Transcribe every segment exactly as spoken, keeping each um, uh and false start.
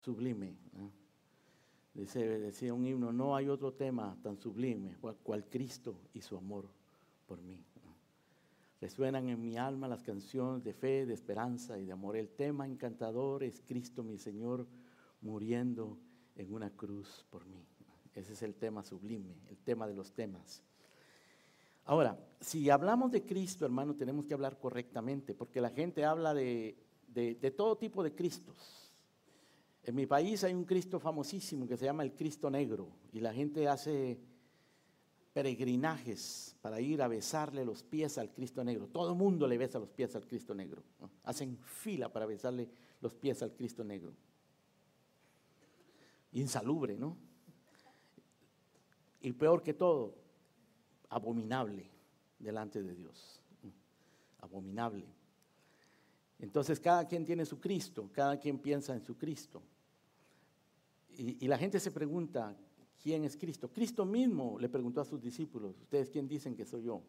sublime, ¿no? Dice, decía un himno, no hay otro tema tan sublime cual Cristo y su amor por mí, ¿no? Resuenan en mi alma las canciones de fe, de esperanza y de amor. El tema encantador es Cristo mi Señor muriendo en una cruz por mí. Ese es el tema sublime, el tema de los temas. Ahora, si hablamos de Cristo, hermano, tenemos que hablar correctamente, porque la gente habla de, de, de todo tipo de Cristos. En mi país hay un Cristo famosísimo que se llama el Cristo Negro, y la gente hace peregrinajes para ir a besarle los pies al Cristo Negro. Todo el mundo le besa los pies al Cristo Negro, ¿no? Hacen fila para besarle los pies al Cristo Negro. Insalubre, ¿no? Y peor que todo, abominable delante de Dios. Abominable. Entonces cada quien tiene su Cristo, cada quien piensa en su Cristo. Y, y la gente se pregunta, ¿quién es Cristo? Cristo mismo le preguntó a sus discípulos, ¿ustedes quién dicen que soy yo?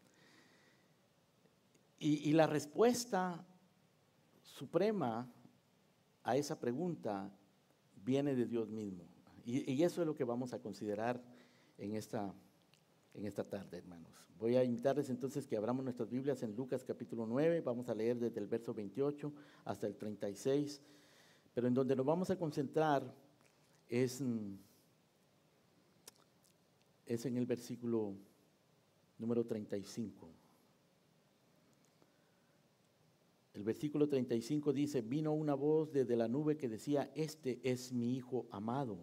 Y, y la respuesta suprema a esa pregunta viene de Dios mismo. Y, y eso es lo que vamos a considerar en esta, en esta tarde, hermanos. Voy a invitarles entonces que abramos nuestras Biblias en Lucas capítulo nueve, vamos a leer desde el verso veintiocho hasta el treinta y seis, pero en donde nos vamos a concentrar es, es en el versículo número treinta y cinco. El versículo treinta y cinco dice, vino una voz desde la nube que decía, este es mi Hijo amado,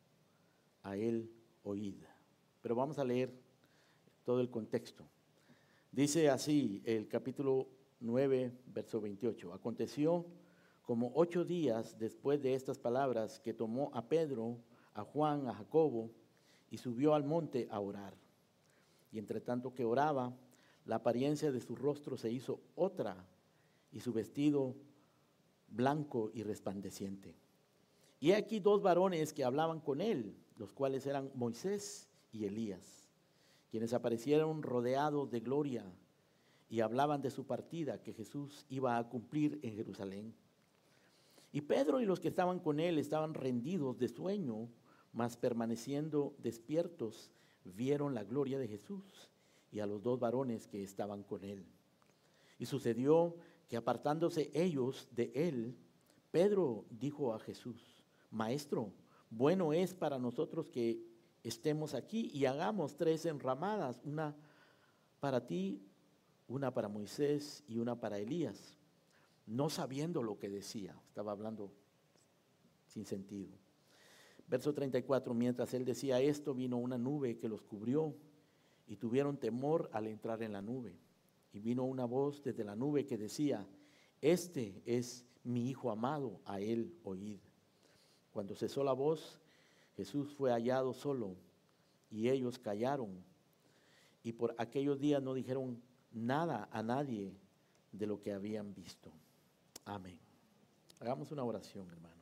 a él oíd. Pero vamos a leer todo el contexto. Dice así el capítulo nueve, verso veintiocho. Aconteció como ocho días después de estas palabras que tomó a Pedro, a Juan, a Jacobo y subió al monte a orar. Y entre tanto que oraba, la apariencia de su rostro se hizo otra y su vestido blanco y resplandeciente. Y aquí dos varones que hablaban con él, los cuales eran Moisés y Elías, quienes aparecieron rodeados de gloria y hablaban de su partida que Jesús iba a cumplir en Jerusalén. Y Pedro y los que estaban con él estaban rendidos de sueño, mas permaneciendo despiertos vieron la gloria de Jesús y a los dos varones que estaban con él. Y sucedió que apartándose ellos de él, Pedro dijo a Jesús, Maestro, bueno es para nosotros que estemos aquí y hagamos tres enramadas, una para ti, una para Moisés y una para Elías, no sabiendo lo que decía. Estaba hablando sin sentido. Verso treinta y cuatro, mientras él decía esto, vino una nube que los cubrió y tuvieron temor al entrar en la nube. Y vino una voz desde la nube que decía, este es mi Hijo amado, a él oíd. Cuando cesó la voz, Jesús fue hallado solo y ellos callaron. Y por aquellos días no dijeron nada a nadie de lo que habían visto. Amén. Hagamos una oración, hermanos.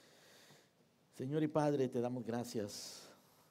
Señor y Padre, te damos gracias,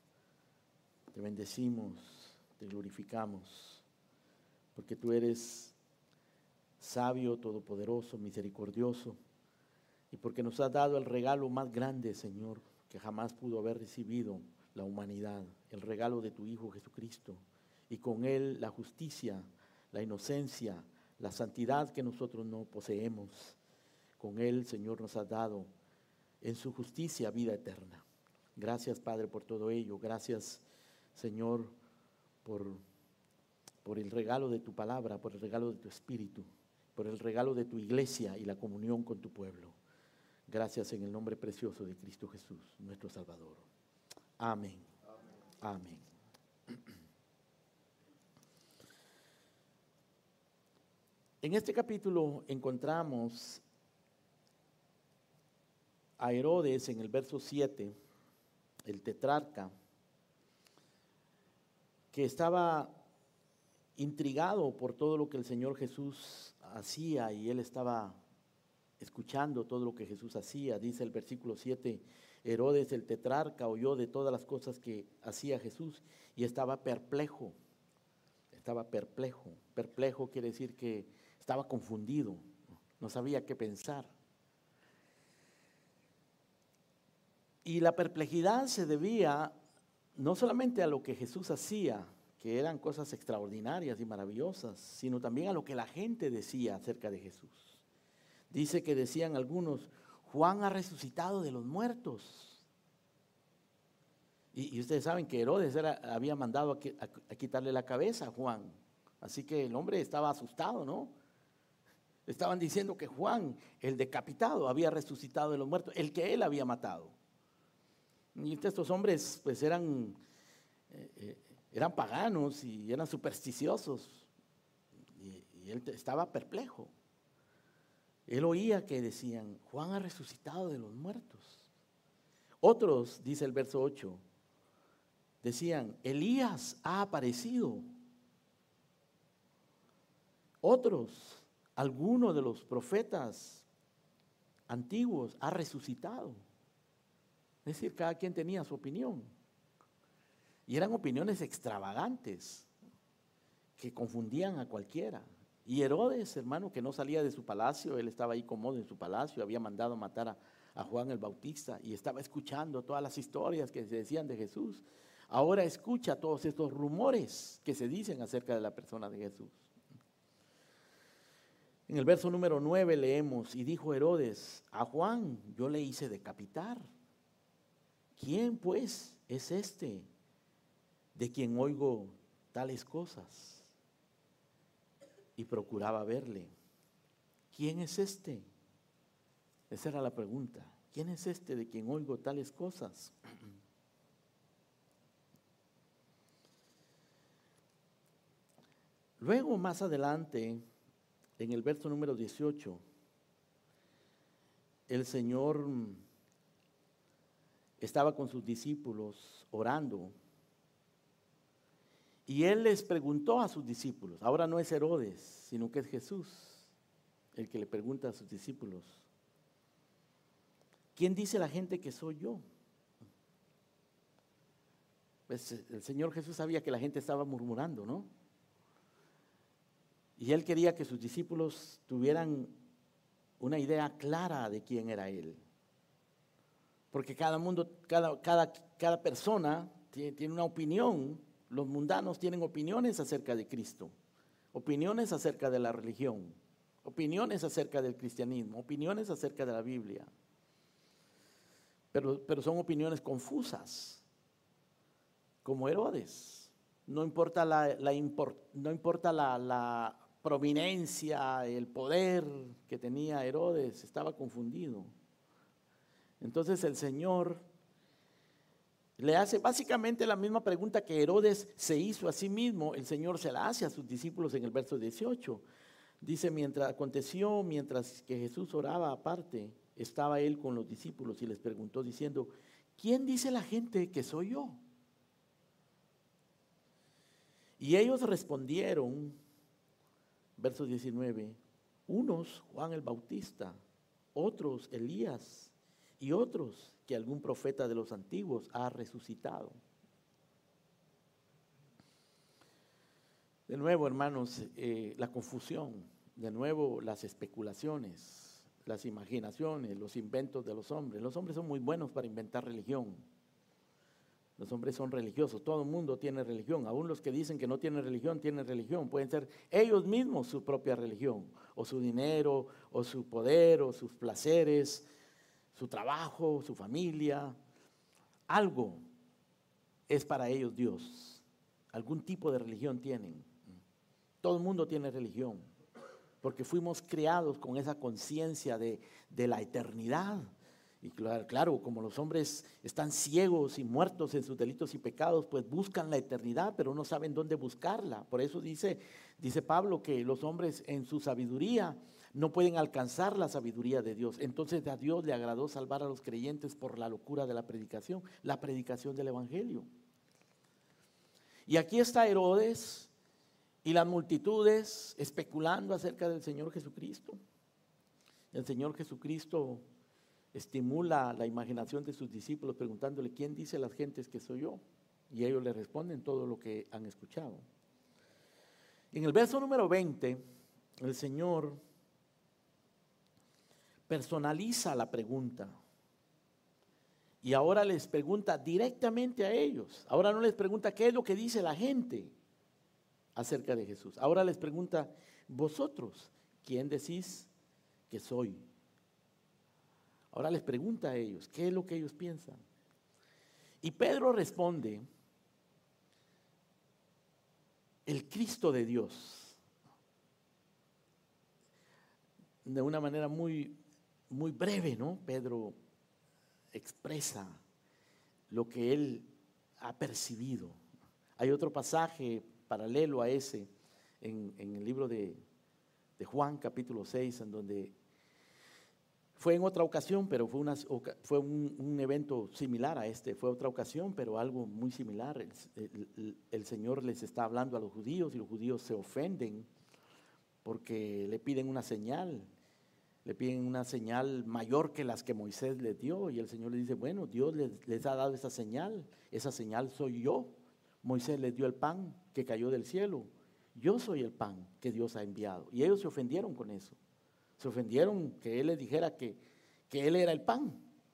te bendecimos, te glorificamos, porque tú eres sabio, todopoderoso, misericordioso, y porque nos has dado el regalo más grande, Señor, que jamás pudo haber recibido la humanidad, el regalo de tu Hijo Jesucristo, y con él la justicia, la inocencia, la santidad que nosotros no poseemos. Con él, Señor, nos has dado en su justicia vida eterna. Gracias, Padre, por todo ello. Gracias, Señor, por, por el regalo de tu palabra, por el regalo de tu Espíritu, por el regalo de tu iglesia y la comunión con tu pueblo. Gracias en el nombre precioso de Cristo Jesús, nuestro Salvador. Amén. Amén. Amén. En este capítulo encontramos a Herodes en el verso siete, el tetrarca, que estaba intrigado por todo lo que el Señor Jesús hacía y él estaba escuchando todo lo que Jesús hacía. Dice el versículo siete, Herodes el tetrarca oyó de todas las cosas que hacía Jesús y estaba perplejo, estaba perplejo. Perplejo quiere decir que estaba confundido, no sabía qué pensar. Y la perplejidad se debía no solamente a lo que Jesús hacía, que eran cosas extraordinarias y maravillosas, sino también a lo que la gente decía acerca de Jesús. Dice que decían algunos, Juan ha resucitado de los muertos. Y, y ustedes saben que Herodes era, había mandado a, a, a quitarle la cabeza a Juan. Así que el hombre estaba asustado, ¿no? Estaban diciendo que Juan, el decapitado, había resucitado de los muertos, el que él había matado. Y estos hombres pues eran, eh, eh, eran paganos y eran supersticiosos. Y, y él estaba perplejo. Él oía que decían, Juan ha resucitado de los muertos. Otros, dice el verso ocho, decían, Elías ha aparecido. Otros, alguno de los profetas antiguos ha resucitado. Es decir, cada quien tenía su opinión. Y eran opiniones extravagantes que confundían a cualquiera. Y Herodes, hermano, que no salía de su palacio, él estaba ahí cómodo en su palacio, había mandado matar a, a Juan el Bautista y estaba escuchando todas las historias que se decían de Jesús. Ahora escucha todos estos rumores que se dicen acerca de la persona de Jesús. En el verso número nueve leemos, y dijo Herodes, a Juan yo le hice decapitar. ¿Quién pues es este de quien oigo tales cosas? Y procuraba verle. ¿Quién es este? Esa era la pregunta. ¿Quién es este de quien oigo tales cosas? Luego, más adelante, en el verso número dieciocho, el Señor estaba con sus discípulos orando. Y Él les preguntó a sus discípulos, ahora no es Herodes, sino que es Jesús el que le pregunta a sus discípulos, ¿quién dice la gente que soy yo? Pues el Señor Jesús sabía que la gente estaba murmurando, ¿no? Y Él quería que sus discípulos tuvieran una idea clara de quién era Él. Porque cada mundo, cada, cada, cada persona tiene, tiene una opinión. Los mundanos tienen opiniones acerca de Cristo, opiniones acerca de la religión, opiniones acerca del cristianismo, opiniones acerca de la Biblia. Pero, pero son opiniones confusas, como Herodes. No importa la, la, import, no importa la, la prominencia, el poder que tenía Herodes, estaba confundido. Entonces el Señor le hace básicamente la misma pregunta que Herodes se hizo a sí mismo, el Señor se la hace a sus discípulos en el verso dieciocho. Dice, mientras aconteció, mientras que Jesús oraba aparte, estaba Él con los discípulos y les preguntó diciendo, ¿quién dice la gente que soy yo? Y ellos respondieron, verso diecinueve, unos Juan el Bautista, otros Elías y otros que algún profeta de los antiguos ha resucitado. De nuevo, hermanos, eh, la confusión, de nuevo las especulaciones, las imaginaciones, los inventos de los hombres. Los hombres son muy buenos para inventar religión. Los hombres son religiosos, todo el mundo tiene religión, aún los que dicen que no tienen religión, tienen religión, pueden ser ellos mismos su propia religión, o su dinero, o su poder, o sus placeres, su trabajo, su familia, algo es para ellos Dios, algún tipo de religión tienen. Todo el mundo tiene religión, porque fuimos creados con esa conciencia de, de la eternidad. Y claro, claro, como los hombres están ciegos y muertos en sus delitos y pecados, pues buscan la eternidad, pero no saben dónde buscarla. Por eso dice, dice Pablo que los hombres en su sabiduría no pueden alcanzar la sabiduría de Dios. Entonces a Dios le agradó salvar a los creyentes por la locura de la predicación, la predicación del evangelio. Y aquí está Herodes y las multitudes especulando acerca del Señor Jesucristo. El Señor Jesucristo estimula la imaginación de sus discípulos preguntándole, ¿quién dice las gentes que soy yo? Y ellos le responden todo lo que han escuchado. En el verso número veinte, el Señor personaliza la pregunta Y ahora les pregunta directamente a ellos. Ahora no les pregunta qué es lo que dice la gente acerca de Jesús. Ahora les pregunta, vosotros, ¿quién decís que soy? Ahora les pregunta a ellos, ¿qué es lo que ellos piensan? Y Pedro responde, el Cristo de Dios. De una manera muy, muy breve, ¿no? Pedro expresa lo que él ha percibido. Hay otro pasaje paralelo a ese en, en el libro de, de Juan capítulo seis, en donde fue en otra ocasión, pero fue, una, fue un, un evento similar a este, fue otra ocasión, pero algo muy similar. El, el, el Señor les está hablando a los judíos y los judíos se ofenden porque le piden una señal. Le piden una señal mayor que las que Moisés les dio, y el Señor les dice, bueno, Dios les, les ha dado esa señal, esa señal soy yo. Moisés les dio el pan que cayó del cielo, yo soy el pan que Dios ha enviado. Y ellos se ofendieron con eso, se ofendieron que Él les dijera que, que Él era el pan,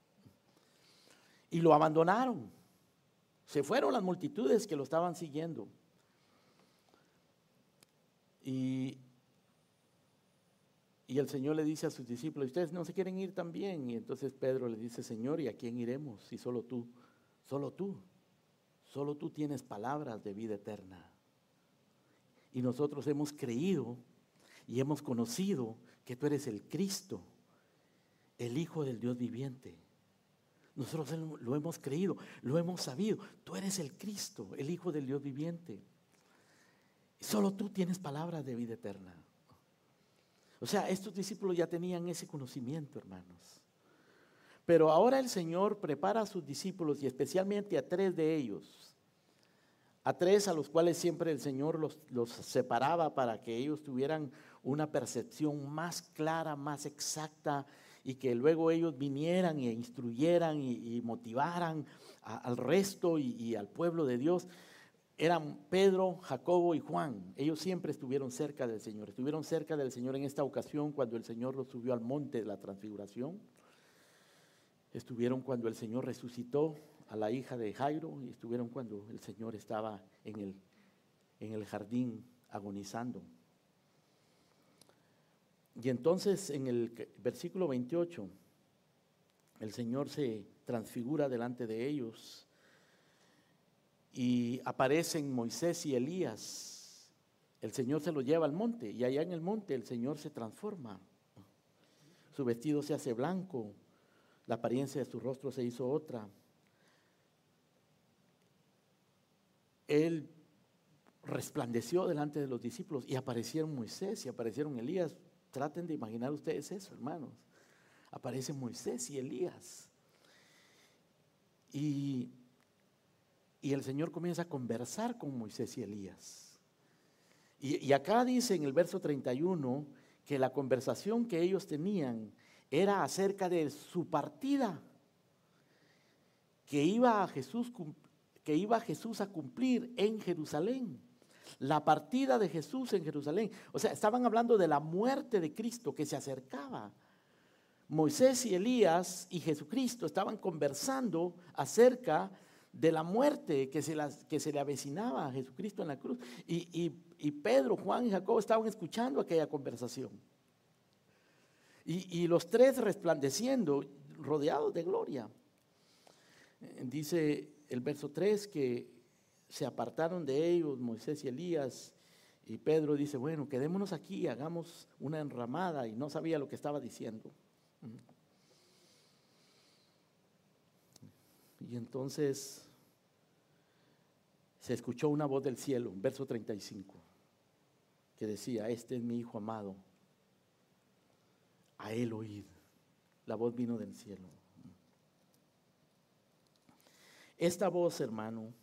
y lo abandonaron. Se fueron las multitudes que lo estaban siguiendo. Y Y el Señor le dice a sus discípulos, ¿ustedes no se quieren ir también? Y entonces Pedro le dice, Señor, ¿y a quién iremos? Si solo tú, solo tú, solo tú tienes palabras de vida eterna. Y nosotros hemos creído y hemos conocido que tú eres el Cristo, el Hijo del Dios viviente. Nosotros lo hemos creído, lo hemos sabido. Tú eres el Cristo, el Hijo del Dios viviente. Y solo tú tienes palabras de vida eterna. O sea, estos discípulos ya tenían ese conocimiento, hermanos. Pero ahora el Señor prepara a sus discípulos, y especialmente a tres de ellos, a tres a los cuales siempre el Señor los, los separaba para que ellos tuvieran una percepción más clara, más exacta, y que luego ellos vinieran e instruyeran y, y motivaran a, al resto y, y al pueblo de Dios. Eran Pedro, Jacobo y Juan. Ellos siempre estuvieron cerca del Señor. Estuvieron cerca del Señor en esta ocasión cuando el Señor los subió al monte de la transfiguración. Estuvieron cuando el Señor resucitó a la hija de Jairo, y estuvieron cuando el Señor estaba en el, en el jardín agonizando. Y entonces en el versículo veintiocho, el Señor se transfigura delante de ellos. Y aparecen Moisés y Elías. El Señor se los lleva al monte, y allá en el monte el Señor se transforma. Su vestido se hace blanco, la apariencia de su rostro se hizo otra. Él resplandeció delante de los discípulos, y aparecieron Moisés y aparecieron Elías. Traten de imaginar ustedes eso, hermanos. Aparecen Moisés y Elías. Y Y el Señor comienza a conversar con Moisés y Elías. Y, y acá dice en el verso treinta y uno que la conversación que ellos tenían era acerca de su partida, que iba a Jesús, que iba Jesús a cumplir en Jerusalén. La partida de Jesús en Jerusalén. O sea, estaban hablando de la muerte de Cristo que se acercaba. Moisés y Elías y Jesucristo estaban conversando acerca de la muerte que se, las, que se le avecinaba a Jesucristo en la cruz. Y, y, y Pedro, Juan y Jacobo estaban escuchando aquella conversación. Y, y los tres resplandeciendo, rodeados de gloria. Dice el verso tres que se apartaron de ellos Moisés y Elías, y Pedro dice, bueno, quedémonos aquí, hagamos una enramada, y no sabía lo que estaba diciendo. Y entonces se escuchó una voz del cielo, verso treinta y cinco, que decía, este es mi Hijo amado, a él oíd. La voz vino del cielo. Esta voz, hermano,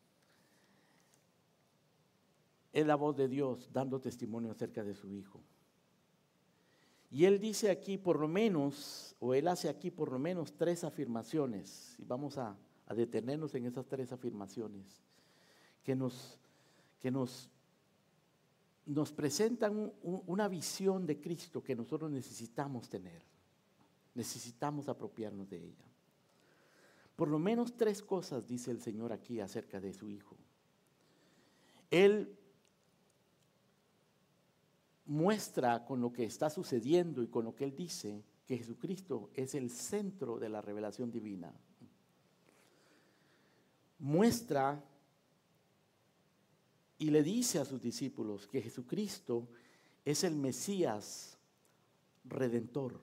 es la voz de Dios dando testimonio acerca de su Hijo. Y él dice aquí por lo menos, o él hace aquí por lo menos tres afirmaciones, y vamos a, a detenernos en esas tres afirmaciones, que nos, que nos, nos presentan un, un, una visión de Cristo que nosotros necesitamos tener, necesitamos apropiarnos de ella. Por lo menos tres cosas dice el Señor aquí acerca de su Hijo. Él muestra con lo que está sucediendo y con lo que Él dice que Jesucristo es el centro de la revelación divina. Muestra y le dice a sus discípulos que Jesucristo es el Mesías redentor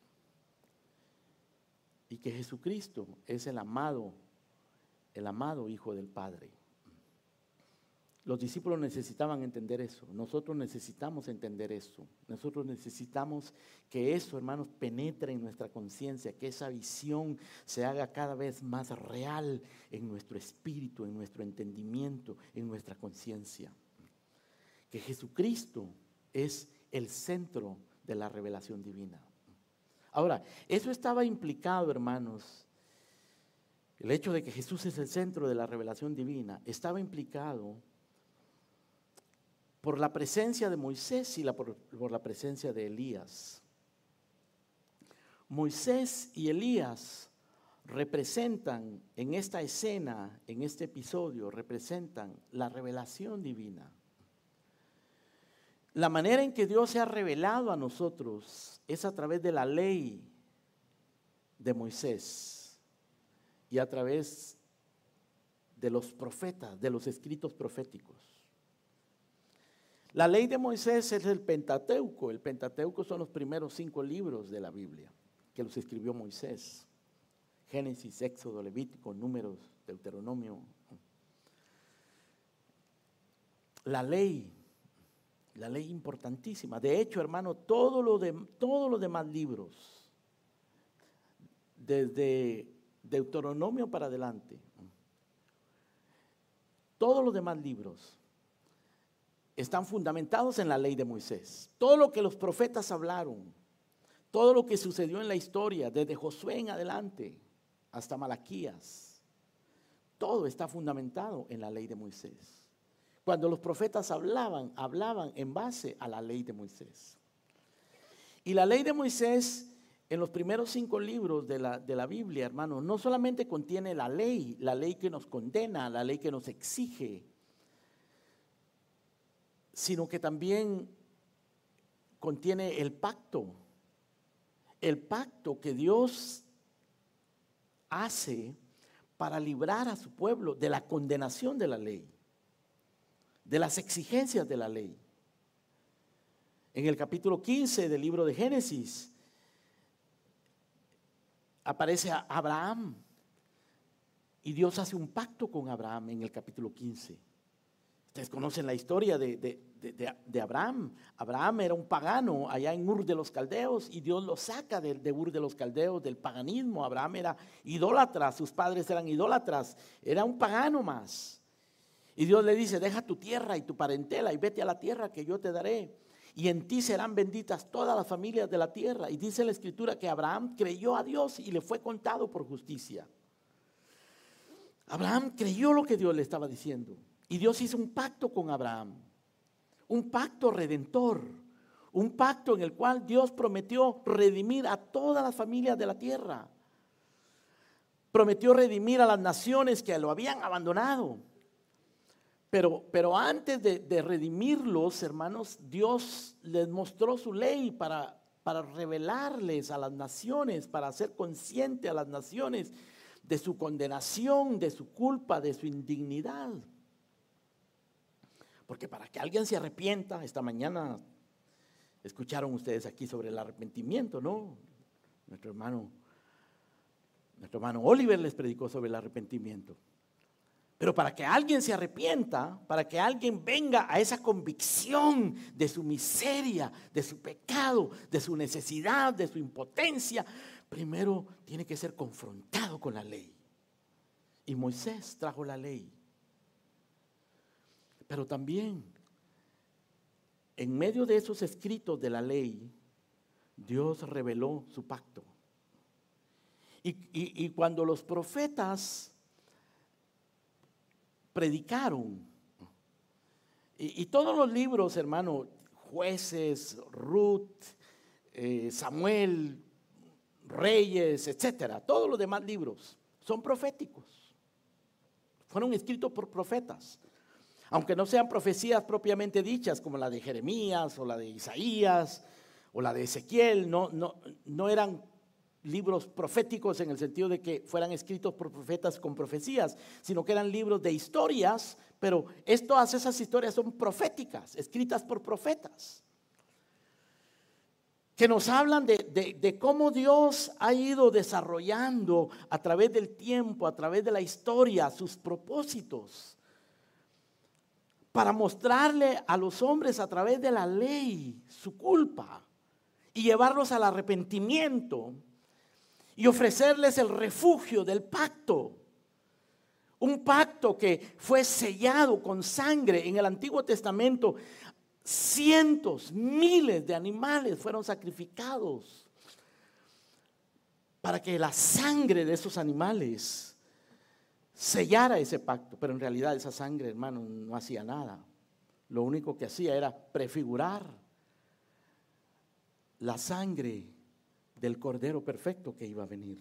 y que Jesucristo es el amado, el amado Hijo del Padre. Los discípulos necesitaban entender eso. Nosotros necesitamos entender eso. Nosotros necesitamos que eso, hermanos, penetre en nuestra conciencia, que esa visión se haga cada vez más real en nuestro espíritu, en nuestro entendimiento, en nuestra conciencia. Que Jesucristo es el centro de la revelación divina. Ahora, eso estaba implicado, hermanos, el hecho de que Jesús es el centro de la revelación divina, estaba implicado por la presencia de Moisés y la, por, por la presencia de Elías. Moisés y Elías representan en esta escena, en este episodio, representan la revelación divina. La manera en que Dios se ha revelado a nosotros es a través de la ley de Moisés y a través de los profetas, de los escritos proféticos. La ley de Moisés es el Pentateuco. El Pentateuco son los primeros cinco libros de la Biblia que los escribió Moisés. Génesis, Éxodo, Levítico, Números, Deuteronomio. La ley, la ley importantísima. De hecho, hermano, todo lo de, todos los demás libros, desde Deuteronomio para adelante, todos los demás libros están fundamentados en la ley de Moisés. Todo lo que los profetas hablaron, todo lo que sucedió en la historia, desde Josué en adelante hasta Malaquías, todo está fundamentado en la ley de Moisés. Cuando los profetas hablaban, hablaban en base a la ley de Moisés. Y la ley de Moisés, en los primeros cinco libros de la, de la Biblia, hermanos, no solamente contiene la ley, la ley que nos condena, la ley que nos exige, sino que también contiene el pacto, el pacto que Dios hace para librar a su pueblo de la condenación de la ley, de las exigencias de la ley. En el capítulo quince del libro de Génesis aparece a Abraham y Dios hace un pacto con Abraham en el capítulo quince. Ustedes conocen la historia de, de, de, de Abraham. Abraham era un pagano allá en Ur de los Caldeos y Dios lo saca de, de Ur de los Caldeos, del paganismo. Abraham era idólatra, sus padres eran idólatras, era un pagano más. Y Dios le dice, deja tu tierra y tu parentela y vete a la tierra que yo te daré. Y en ti serán benditas todas las familias de la tierra. Y dice la Escritura que Abraham creyó a Dios y le fue contado por justicia. Abraham creyó lo que Dios le estaba diciendo. Y Dios hizo un pacto con Abraham, un pacto redentor, un pacto en el cual Dios prometió redimir a todas las familias de la tierra. Prometió redimir a las naciones que lo habían abandonado. Pero, pero antes de, de redimirlos, hermanos, Dios les mostró su ley para, para revelarles a las naciones, para hacer consciente a las naciones de su condenación, de su culpa, de su indignidad. Porque para que alguien se arrepienta, esta mañana escucharon ustedes aquí sobre el arrepentimiento, ¿no? Nuestro hermano, nuestro hermano Oliver les predicó sobre el arrepentimiento. Pero para que alguien se arrepienta, para que alguien venga a esa convicción de su miseria, de su pecado, de su necesidad, de su impotencia, primero tiene que ser confrontado con la ley. Y Moisés trajo la ley. Pero también, en medio de esos escritos de la ley, Dios reveló su pacto. Y, y, y cuando los profetas predicaron, y, y todos los libros, hermano, Jueces, Ruth, eh, Samuel, Reyes, etcétera, todos los demás libros, son proféticos. Fueron escritos por profetas. Aunque no sean profecías propiamente dichas, como la de Jeremías o la de Isaías o la de Ezequiel, no, no, no eran libros proféticos en el sentido de que fueran escritos por profetas con profecías, sino que eran libros de historias, pero esto, todas esas historias son proféticas, escritas por profetas, que nos hablan de, de, de cómo Dios ha ido desarrollando a través del tiempo, a través de la historia, sus propósitos, para mostrarle a los hombres a través de la ley su culpa y llevarlos al arrepentimiento y ofrecerles el refugio del pacto. Un pacto que fue sellado con sangre. En el Antiguo Testamento, cientos, miles de animales fueron sacrificados para que la sangre de esos animales sellara ese pacto. Pero en realidad esa sangre, hermano, no hacía nada. Lo único que hacía era prefigurar la sangre del Cordero perfecto que iba a venir.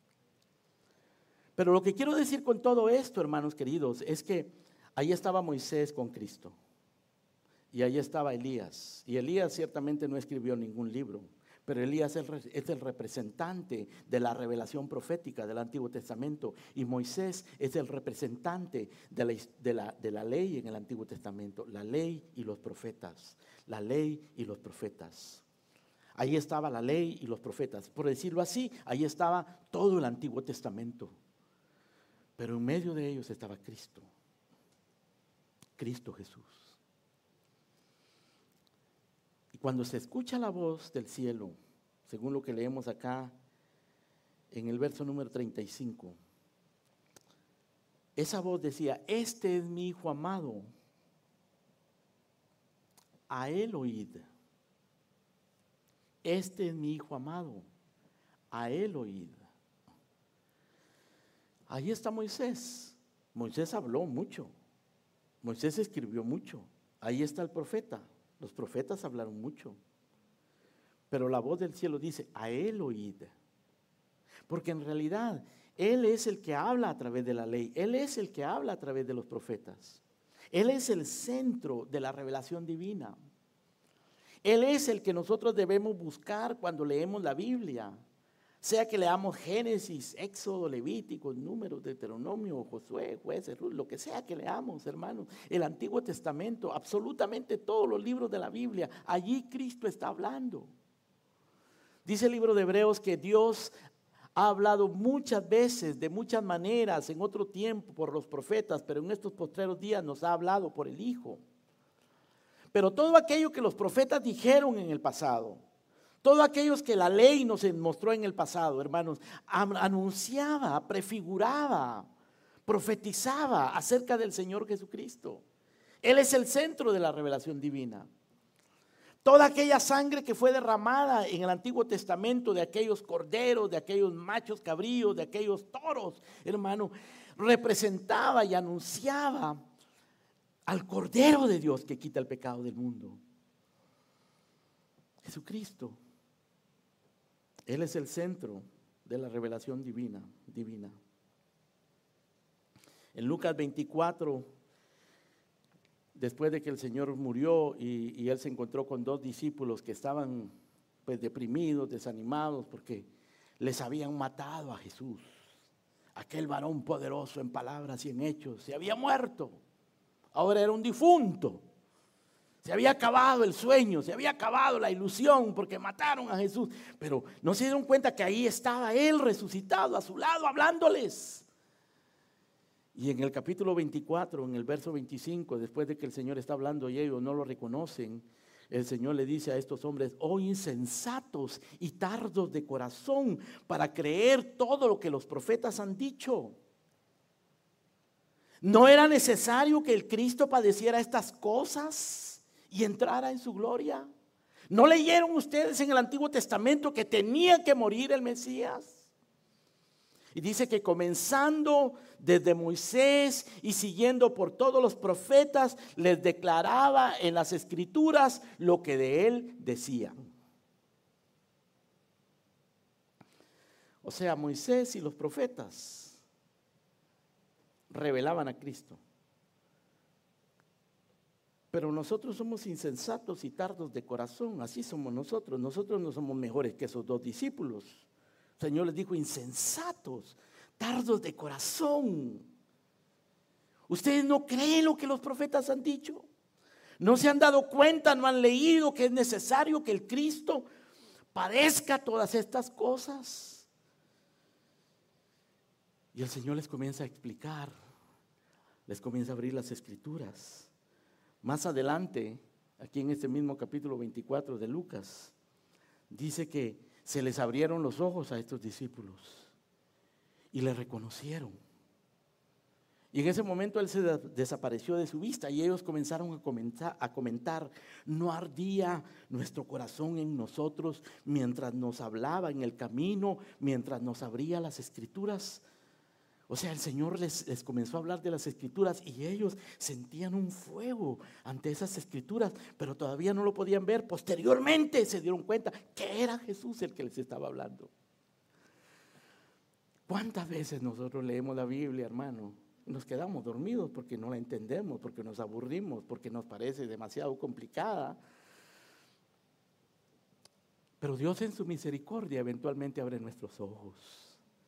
Pero lo que quiero decir con todo esto, hermanos queridos, es que ahí estaba Moisés con Cristo y ahí estaba Elías. Y Elías ciertamente no escribió ningún libro, pero Elías es el representante de la revelación profética del Antiguo Testamento, y Moisés es el representante de la, de la, de la ley en el Antiguo Testamento, la ley y los profetas, la ley y los profetas. Ahí estaba la ley y los profetas, por decirlo así, ahí estaba todo el Antiguo Testamento. Pero en medio de ellos estaba Cristo, Cristo Jesús. Y cuando se escucha la voz del cielo, según lo que leemos acá en el verso número treinta y cinco, esa voz decía: este es mi Hijo amado, a él oíd. Este es mi Hijo amado, a él oíd. Ahí está Moisés. Moisés habló mucho. Moisés escribió mucho. Ahí está el profeta. Los profetas hablaron mucho. Pero la voz del cielo dice: a él oíd. Porque en realidad él es el que habla a través de la ley. Él es el que habla a través de los profetas. Él es el centro de la revelación divina. Él es el que nosotros debemos buscar cuando leemos la Biblia. Sea que leamos Génesis, Éxodo, Levíticos, Números, Deuteronomio, Josué, Jueces, Ruth, lo que sea que leamos, hermanos, el Antiguo Testamento, absolutamente todos los libros de la Biblia, allí Cristo está hablando. Dice el libro de Hebreos que Dios ha hablado muchas veces, de muchas maneras, en otro tiempo por los profetas, pero en estos postreros días nos ha hablado por el Hijo. Pero todo aquello que los profetas dijeron en el pasado, todo aquello que la ley nos mostró en el pasado, hermanos, anunciaba, prefiguraba, profetizaba acerca del Señor Jesucristo. Él es el centro de la revelación divina. Toda aquella sangre que fue derramada en el Antiguo Testamento, de aquellos corderos, de aquellos machos cabríos, de aquellos toros, hermano, representaba y anunciaba al Cordero de Dios que quita el pecado del mundo, Jesucristo. Él es el centro de la revelación divina, divina. En Lucas veinticuatro, después de que el Señor murió y, y Él se encontró con dos discípulos que estaban pues deprimidos, desanimados, porque les habían matado a Jesús. Aquel varón poderoso en palabras y en hechos se había muerto. Ahora era un difunto. Se había acabado el sueño, se había acabado la ilusión porque mataron a Jesús. Pero no se dieron cuenta que ahí estaba Él resucitado a su lado hablándoles. Y en el capítulo veinticuatro, en el verso veinticinco, después de que el Señor está hablando y ellos no lo reconocen, el Señor le dice a estos hombres: oh insensatos y tardos de corazón para creer todo lo que los profetas han dicho. ¿No era necesario que el Cristo padeciera estas cosas y entrara en su gloria? ¿No leyeron ustedes en el Antiguo Testamento que tenía que morir el Mesías? Y dice que comenzando desde Moisés y siguiendo por todos los profetas, les declaraba en las Escrituras lo que de él decían. O sea, Moisés y los profetas revelaban a Cristo. Pero nosotros somos insensatos y tardos de corazón, así somos nosotros. Nosotros no somos mejores que esos dos discípulos. El Señor les dijo, insensatos, tardos de corazón. ¿Ustedes no creen lo que los profetas han dicho? ¿No se han dado cuenta, no han leído que es necesario que el Cristo padezca todas estas cosas? Y el Señor les comienza a explicar, les comienza a abrir las escrituras. Más adelante, aquí en este mismo capítulo veinticuatro de Lucas, dice que se les abrieron los ojos a estos discípulos y le reconocieron. Y en ese momento él se desapareció de su vista y ellos comenzaron a comentar, a comentar, no ardía nuestro corazón en nosotros mientras nos hablaba en el camino, mientras nos abría las escrituras. O sea, el Señor les, les comenzó a hablar de las escrituras y ellos sentían un fuego ante esas escrituras, pero todavía no lo podían ver. Posteriormente se dieron cuenta que era Jesús el que les estaba hablando. ¿Cuántas veces nosotros leemos la Biblia, hermano? Nos quedamos dormidos porque no la entendemos, porque nos aburrimos, porque nos parece demasiado complicada. Pero Dios en su misericordia eventualmente abre nuestros ojos.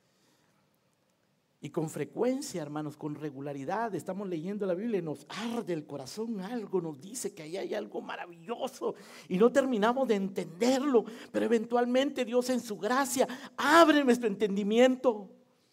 Y con frecuencia, hermanos, con regularidad estamos leyendo la Biblia y nos arde el corazón algo, nos dice que ahí hay algo maravilloso y no terminamos de entenderlo, pero eventualmente Dios en su gracia abre nuestro entendimiento.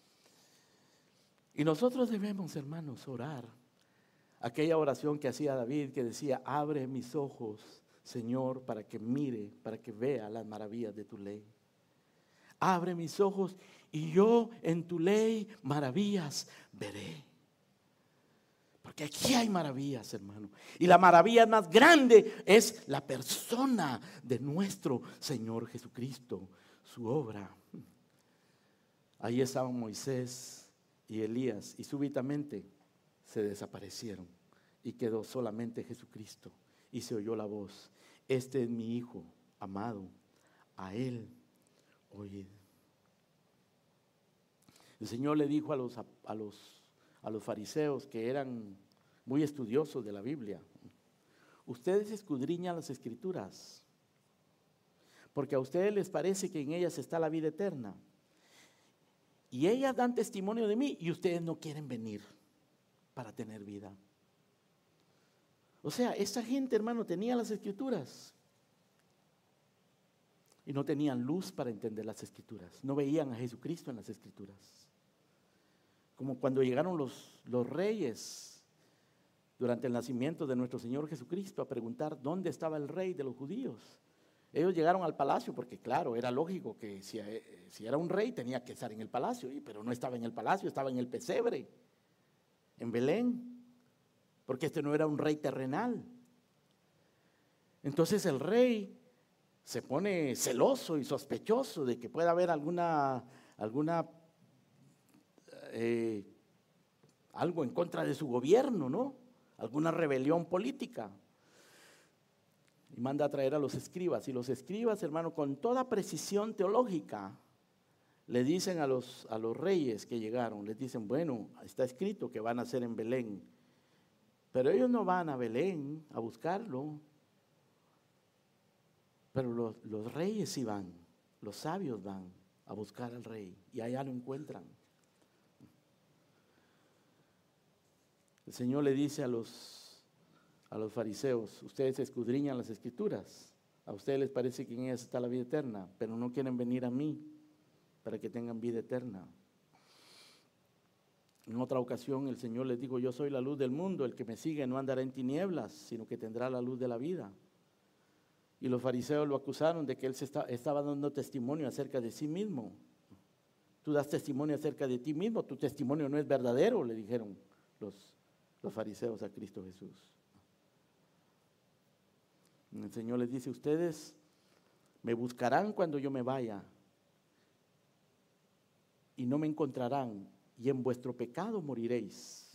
Y nosotros debemos, hermanos, orar aquella oración que hacía David, que decía, abre mis ojos, Señor, para que mire, para que vea las maravillas de tu ley. Abre mis ojos y yo en tu ley maravillas veré. Porque aquí hay maravillas, hermano. Y la maravilla más grande es la persona de nuestro Señor Jesucristo, su obra. Ahí estaban Moisés y Elías y súbitamente se desaparecieron y quedó solamente Jesucristo. Y se oyó la voz, este es mi Hijo amado, a Él oíd. El Señor le dijo a los, a, los, a los fariseos que eran muy estudiosos de la Biblia, ustedes escudriñan las escrituras, porque a ustedes les parece que en ellas está la vida eterna, y ellas dan testimonio de mí, y ustedes no quieren venir para tener vida. O sea, esta gente, hermano, tenía las escrituras y no tenían luz para entender las escrituras, no veían a Jesucristo en las escrituras. Como cuando llegaron los, los reyes durante el nacimiento de nuestro Señor Jesucristo a preguntar dónde estaba el rey de los judíos. Ellos llegaron al palacio porque claro, era lógico que si, si era un rey tenía que estar en el palacio, pero no estaba en el palacio, estaba en el pesebre, en Belén, porque este no era un rey terrenal. Entonces el rey se pone celoso y sospechoso de que pueda haber alguna, alguna eh, algo en contra de su gobierno, ¿no? Alguna rebelión política. Y manda a traer a los escribas. Y los escribas, hermano, con toda precisión teológica, le dicen a los, a los reyes que llegaron, les dicen, bueno, está escrito que van a ser en Belén, pero ellos no van a Belén a buscarlo. Pero los, los reyes sí van, los sabios van a buscar al rey y allá lo encuentran. El Señor le dice a los, a los fariseos, ustedes escudriñan las escrituras, a ustedes les parece que en ellas está la vida eterna, pero no quieren venir a mí para que tengan vida eterna. En otra ocasión el Señor les dijo, yo soy la luz del mundo, el que me sigue no andará en tinieblas, sino que tendrá la luz de la vida. Y los fariseos lo acusaron de que él se está, estaba dando testimonio acerca de sí mismo. Tú das testimonio acerca de ti mismo, tu testimonio no es verdadero, le dijeron los, los fariseos a Cristo Jesús. El Señor les dice, ustedes me buscarán cuando yo me vaya y no me encontrarán, y en vuestro pecado moriréis.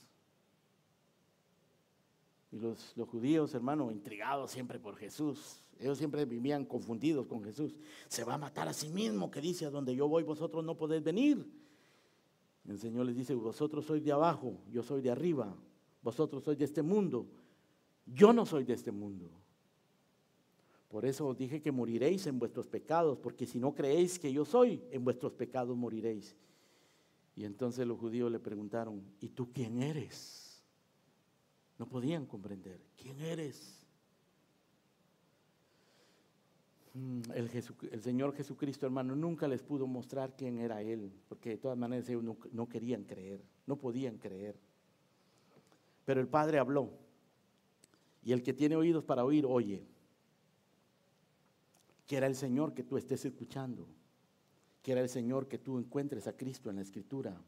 Y los, los judíos, hermano, intrigados siempre por Jesús, ellos siempre vivían confundidos con Jesús. Se va a matar a sí mismo, que dice, a donde yo voy vosotros no podéis venir. El Señor les dice, vosotros sois de abajo, yo soy de arriba. Vosotros sois de este mundo, yo no soy de este mundo. Por eso os dije que moriréis en vuestros pecados, porque si no creéis que yo soy, en vuestros pecados moriréis. Y entonces los judíos le preguntaron, ¿y tú quién eres? No podían comprender, ¿quién eres? El, Jesu, el Señor Jesucristo, hermano, nunca les pudo mostrar quién era Él, porque de todas maneras ellos no, no querían creer, no podían creer. Pero el Padre habló, y el que tiene oídos para oír, oye. Quiera el Señor que tú estés escuchando, quiera el Señor que tú encuentres a Cristo en la Escritura.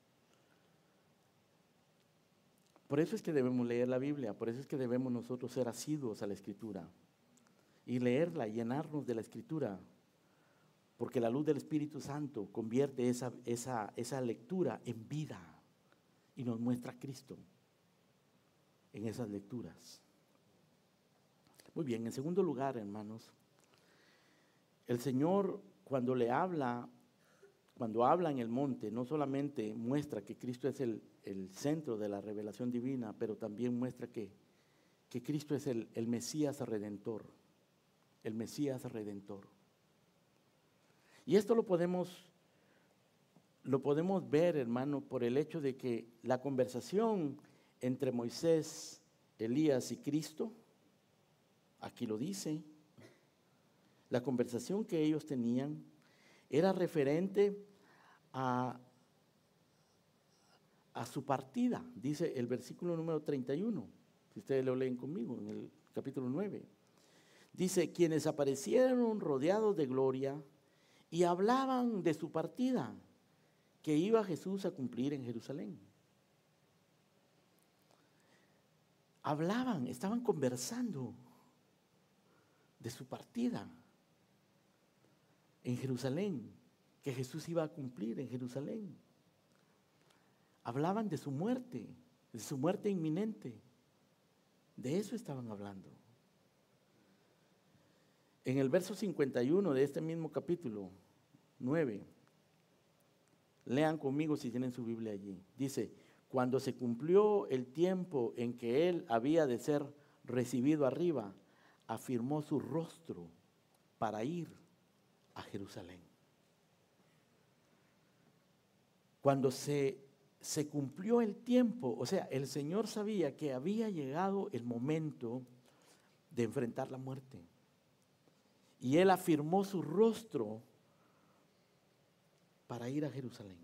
Por eso es que debemos leer la Biblia, por eso es que debemos nosotros ser asiduos a la Escritura y leerla, llenarnos de la Escritura, porque la luz del Espíritu Santo convierte esa, esa, esa lectura en vida y nos muestra a Cristo en esas lecturas. Muy bien, en segundo lugar, hermanos, el Señor cuando le habla, cuando habla en el monte, no solamente muestra que Cristo es el, el centro de la revelación divina, pero también muestra que, que Cristo es el, el Mesías Redentor, el Mesías Redentor. Y esto lo podemos, lo podemos ver, hermano, por el hecho de que la conversación entre Moisés, Elías y Cristo, aquí lo dice, la conversación que ellos tenían era referente a, a su partida, dice el versículo número treinta y uno, si ustedes lo leen conmigo en el capítulo nueve. Dice, quienes aparecieron rodeados de gloria y hablaban de su partida, que iba Jesús a cumplir en Jerusalén. Hablaban, estaban conversando de su partida en Jerusalén, que Jesús iba a cumplir en Jerusalén. Hablaban de su muerte, de su muerte inminente. De eso estaban hablando. En el verso cincuenta y uno de este mismo capítulo nueve, lean conmigo si tienen su Biblia allí. Dice, cuando se cumplió el tiempo en que él había de ser recibido arriba, afirmó su rostro para ir a Jerusalén. Cuando se, se cumplió el tiempo, o sea, el Señor sabía que había llegado el momento de enfrentar la muerte. Y él afirmó su rostro para ir a Jerusalén.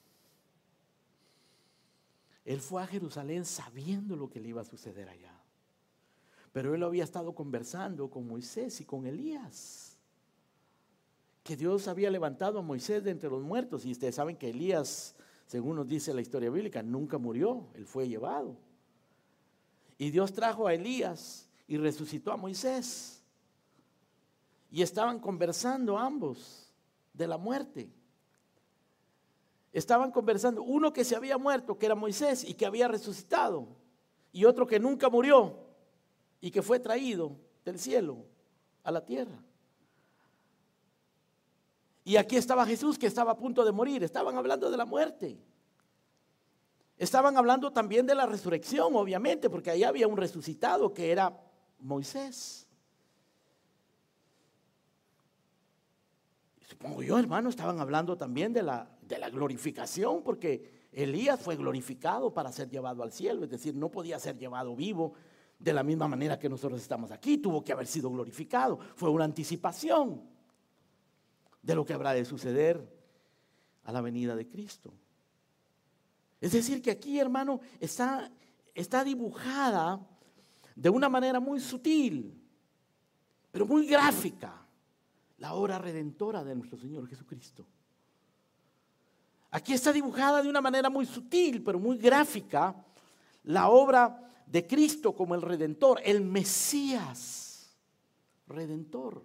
Él fue a Jerusalén sabiendo lo que le iba a suceder allá. Pero él había estado conversando con Moisés y con Elías, que Dios había levantado a Moisés de entre los muertos. Y ustedes saben que Elías, según nos dice la historia bíblica, nunca murió, él fue llevado. Y Dios trajo a Elías y resucitó a Moisés. Y estaban conversando ambos de la muerte. Estaban conversando, uno que se había muerto, que era Moisés y que había resucitado, y otro que nunca murió y que fue traído del cielo a la tierra. Y aquí estaba Jesús, que estaba a punto de morir. Estaban hablando de la muerte. Estaban hablando también de la resurrección, obviamente, porque ahí había un resucitado que era Moisés. Supongo yo, hermano, estaban hablando también de la, de la glorificación, porque Elías fue glorificado para ser llevado al cielo, es decir, no podía ser llevado vivo de la misma manera que nosotros estamos aquí, tuvo que haber sido glorificado. Fue una anticipación de lo que habrá de suceder a la venida de Cristo. Es decir, que aquí, hermano, está, está dibujada de una manera muy sutil, pero muy gráfica, la obra redentora de nuestro Señor Jesucristo. Aquí está dibujada de una manera muy sutil, pero muy gráfica, la obra de Cristo como el Redentor, el Mesías Redentor.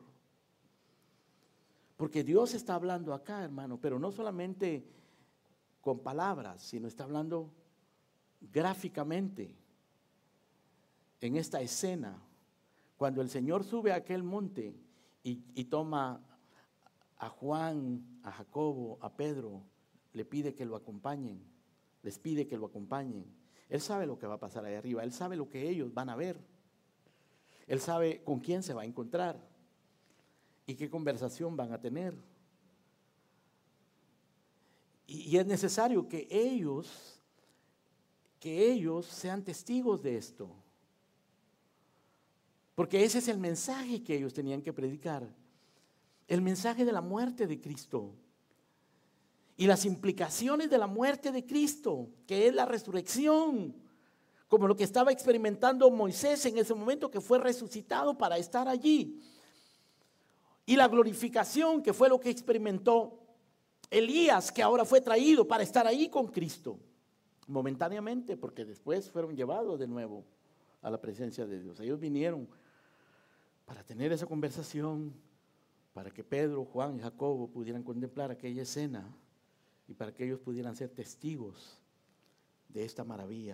Porque Dios está hablando acá, hermano, pero no solamente con palabras, sino está hablando gráficamente en esta escena. Cuando el Señor sube a aquel monte y, y toma a Juan, a Jacobo, a Pedro, le pide que lo acompañen. les pide que lo acompañen. Él sabe lo que va a pasar ahí arriba, Él sabe lo que ellos van a ver. Él sabe con quién se va a encontrar y qué conversación van a tener. Y, y es necesario que ellos, que ellos sean testigos de esto. Porque ese es el mensaje que ellos tenían que predicar. El mensaje de la muerte de Cristo. Y las implicaciones de la muerte de Cristo, que es la resurrección. Como lo que estaba experimentando Moisés en ese momento, que fue resucitado para estar allí. Y la glorificación, que fue lo que experimentó Elías, que ahora fue traído para estar ahí con Cristo. Momentáneamente, porque después fueron llevados de nuevo a la presencia de Dios. Ellos vinieron para tener esa conversación, para que Pedro, Juan y Jacobo pudieran contemplar aquella escena y para que ellos pudieran ser testigos de esta maravilla.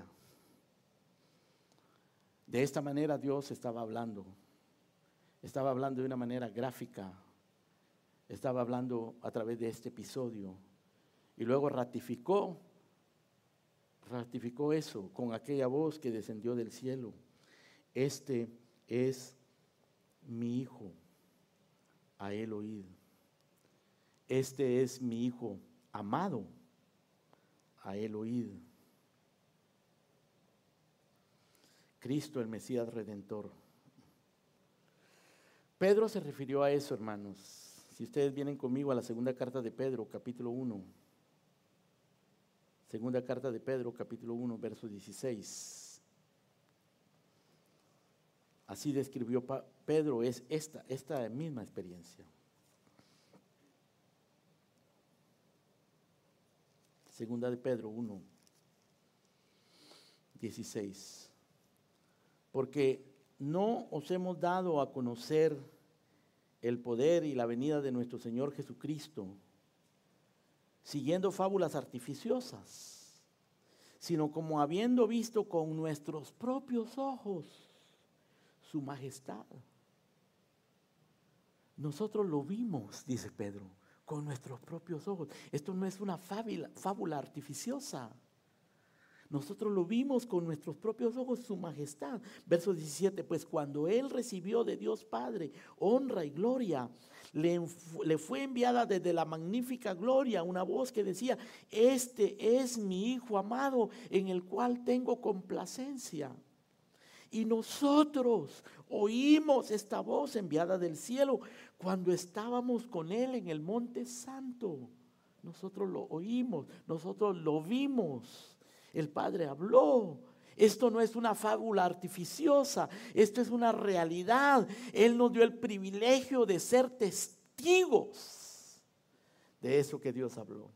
De esta manera Dios estaba hablando, estaba hablando de una manera gráfica, estaba hablando a través de este episodio y luego ratificó, ratificó eso con aquella voz que descendió del cielo. Este es mi hijo, a él oíd. Este es mi hijo amado, a él oíd. Cristo, el Mesías Redentor. Pedro se refirió a eso, hermanos. Si ustedes vienen conmigo a la segunda carta de Pedro, capítulo uno. Segunda carta de Pedro, capítulo uno, verso dieciséis. Así describió Pedro es esta, esta misma experiencia. Segunda de Pedro uno, dieciséis. Porque no os hemos dado a conocer el poder y la venida de nuestro Señor Jesucristo, siguiendo fábulas artificiosas, sino como habiendo visto con nuestros propios ojos su majestad. Nosotros lo vimos, dice Pedro, con nuestros propios ojos. Esto no es una fábula, fábula artificiosa. Nosotros lo vimos con nuestros propios ojos, su majestad. Verso diecisiete, pues cuando Él recibió de Dios Padre honra y gloria, le, le fue enviada desde la magnífica gloria una voz que decía: este es mi Hijo amado, en el cual tengo complacencia. Y nosotros oímos esta voz enviada del cielo cuando estábamos con Él en el monte santo. Nosotros lo oímos, nosotros lo vimos. El Padre habló. Esto no es una fábula artificiosa, esto es una realidad. Él nos dio el privilegio de ser testigos de eso que Dios habló.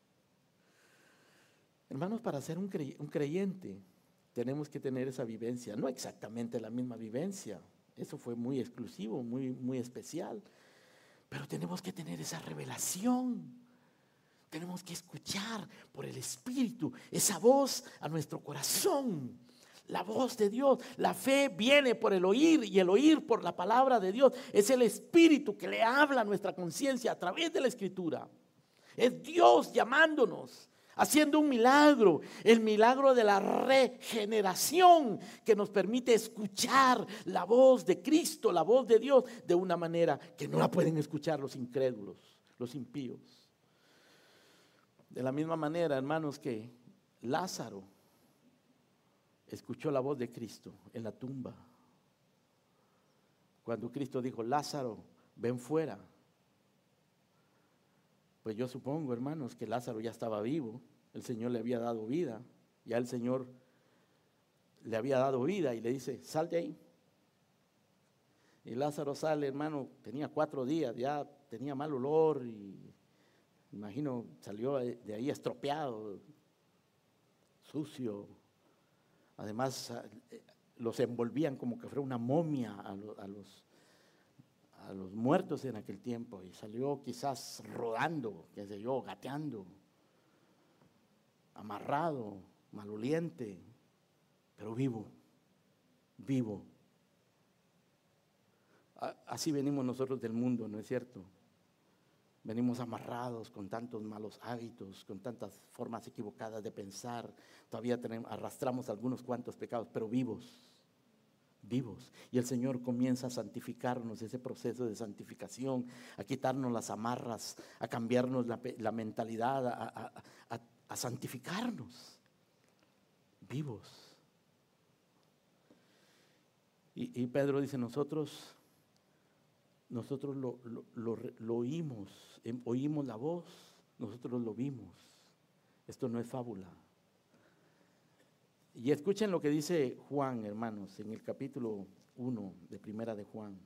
Hermanos, para ser un creyente tenemos que tener esa vivencia, no exactamente la misma vivencia, eso fue muy exclusivo, muy, muy especial, pero tenemos que tener esa revelación. Tenemos que escuchar por el Espíritu esa voz a nuestro corazón, la voz de Dios. La fe viene por el oír y el oír por la palabra de Dios. Es el Espíritu que le habla a nuestra conciencia a través de la Escritura. Es Dios llamándonos, haciendo un milagro, el milagro de la regeneración que nos permite escuchar la voz de Cristo, la voz de Dios, de una manera que no la pueden escuchar los incrédulos, los impíos. De la misma manera, hermanos, que Lázaro escuchó la voz de Cristo en la tumba. Cuando Cristo dijo: Lázaro, ven fuera. Pues yo supongo, hermanos, que Lázaro ya estaba vivo. El Señor le había dado vida. Ya el Señor le había dado vida y le dice: sal de ahí. Y Lázaro sale, hermano, tenía cuatro días, ya tenía mal olor y imagino salió de ahí estropeado, sucio. Además los envolvían como que fuera una momia a los, a los, a los muertos en aquel tiempo, y salió quizás rodando, qué sé yo, gateando, amarrado, maloliente, pero vivo, vivo. Así venimos nosotros del mundo, ¿no es cierto? Venimos amarrados con tantos malos hábitos, con tantas formas equivocadas de pensar. Todavía tenemos, arrastramos algunos cuantos pecados, pero vivos, vivos. Y el Señor comienza a santificarnos, ese proceso de santificación, a quitarnos las amarras, a cambiarnos la, la mentalidad, a, a, a, a santificarnos, vivos. Y, y Pedro dice, nosotros... Nosotros lo, lo, lo, lo oímos, oímos la voz, nosotros lo vimos. Esto no es fábula. Y escuchen lo que dice Juan, hermanos, en el capítulo uno de Primera de Juan,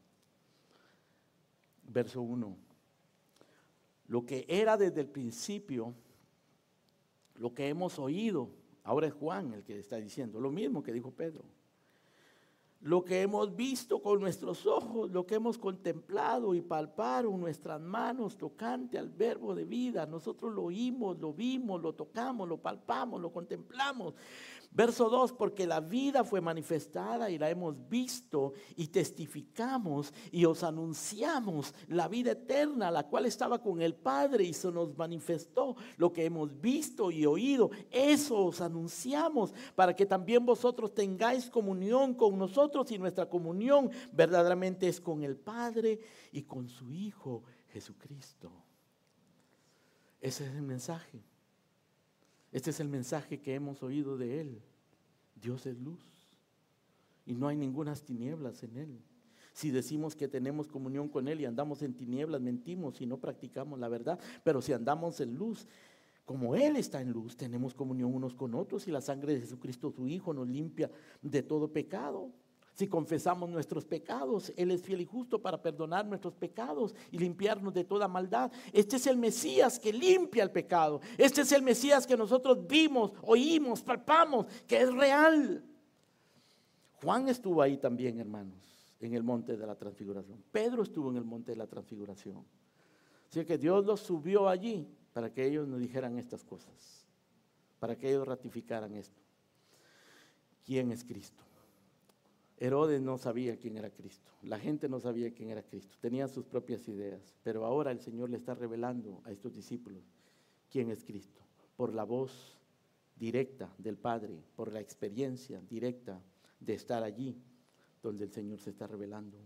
verso uno. Lo que era desde el principio, lo que hemos oído, ahora es Juan el que está diciendo, lo mismo que dijo Pedro. Lo que hemos visto con nuestros ojos, lo que hemos contemplado y palparon nuestras manos tocante al verbo de vida. Nosotros lo oímos, lo vimos, lo tocamos, lo palpamos, lo contemplamos. Verso dos, porque la vida fue manifestada y la hemos visto y testificamos y os anunciamos la vida eterna, la cual estaba con el Padre y se nos manifestó. Lo que hemos visto y oído, eso os anunciamos para que también vosotros tengáis comunión con nosotros, y nuestra comunión verdaderamente es con el Padre y con su Hijo Jesucristo. Ese es el mensaje. Este es el mensaje que hemos oído de Él. Dios es luz y no hay ningunas tinieblas en Él. Si decimos que tenemos comunión con Él y andamos en tinieblas, mentimos y no practicamos la verdad. Pero si andamos en luz, como Él está en luz, tenemos comunión unos con otros, y la sangre de Jesucristo, su Hijo, nos limpia de todo pecado. Si confesamos nuestros pecados, Él es fiel y justo para perdonar nuestros pecados y limpiarnos de toda maldad. Este es el Mesías que limpia el pecado. Este es el Mesías que nosotros vimos, oímos, palpamos, que es real. Juan estuvo ahí también, hermanos, en el monte de la transfiguración. Pedro estuvo en el monte de la transfiguración. Así que Dios los subió allí para que ellos nos dijeran estas cosas, para que ellos ratificaran esto. ¿Quién es Cristo? Herodes no sabía quién era Cristo, la gente no sabía quién era Cristo, tenían sus propias ideas, pero ahora el Señor le está revelando a estos discípulos quién es Cristo, por la voz directa del Padre, por la experiencia directa de estar allí donde el Señor se está revelando.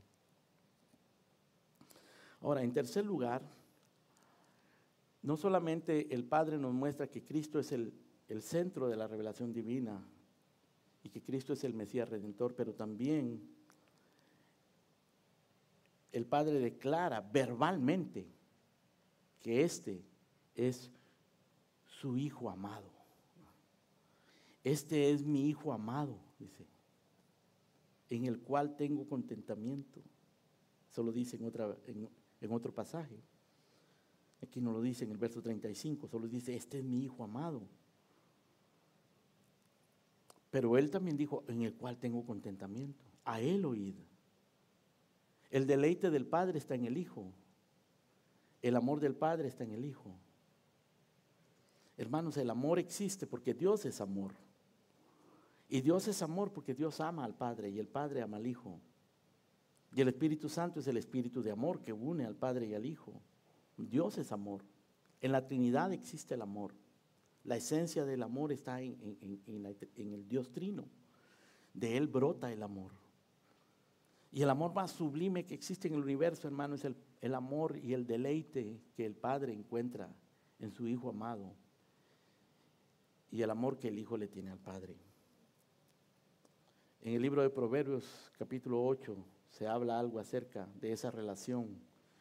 Ahora, en tercer lugar, no solamente el Padre nos muestra que Cristo es el, el centro de la revelación divina, y que Cristo es el Mesías Redentor, pero también el Padre declara verbalmente que este es su Hijo amado. Este es mi Hijo amado, dice, en el cual tengo contentamiento. Eso lo dice en, otra, en, en otro pasaje. Aquí no lo dice en el verso treinta y cinco, solo dice, este es mi Hijo amado. Pero Él también dijo, en el cual tengo contentamiento. A Él oíd. El deleite del Padre está en el Hijo. El amor del Padre está en el Hijo. Hermanos, el amor existe porque Dios es amor. Y Dios es amor porque Dios ama al Padre y el Padre ama al Hijo. Y el Espíritu Santo es el Espíritu de amor que une al Padre y al Hijo. Dios es amor. En la Trinidad existe el amor. La esencia del amor está en, en, en, la, en el Dios Trino. De Él brota el amor. Y el amor más sublime que existe en el universo, hermano, es el, el amor y el deleite que el Padre encuentra en su Hijo amado. Y el amor que el Hijo le tiene al Padre. En el libro de Proverbios, capítulo ocho, se habla algo acerca de esa relación.